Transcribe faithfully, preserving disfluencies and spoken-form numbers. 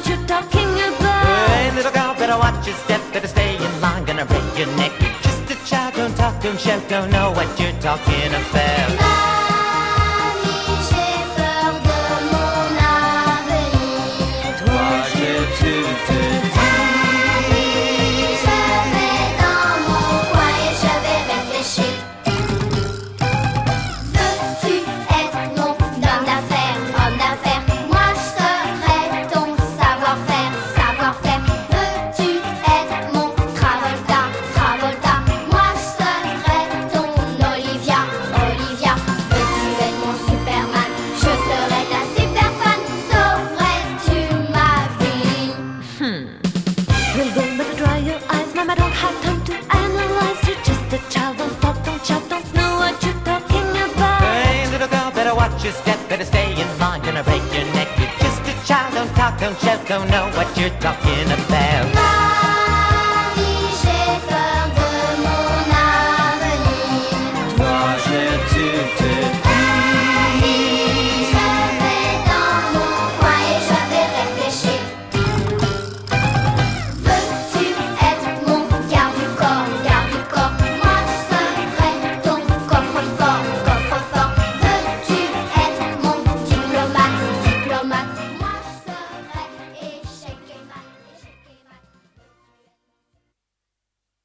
what you're talking about. Hey, little girl, better watch your step, better stay in line, gonna break your neck. You're just a child, don't talk, don't shout, don't know what you're talking about. Mamie, j'ai peur de mon avenir. Toi, je te te dis. Je vais dans mon coin et je vais réfléchir. Veux-tu être mon homme d'affaires, homme d'affaires? Moi, je serai ton savoir-faire, savoir-faire. Veux-tu être mon Travolta, Travolta? Moi, je serai ton Olivia, Olivia. Veux-tu être mon Superman? Je serai ta super fan. Sauverais-tu ma vie? Little girl, never dry your eyes. Mama, don't have time to analyze. You're just a child, don't talk, don't shout, don't know what you're talking about. Hey, little girl, better watch your step, better stay in line, gonna break your neck. You're just a child, don't talk, don't shout, don't know what you're talking about.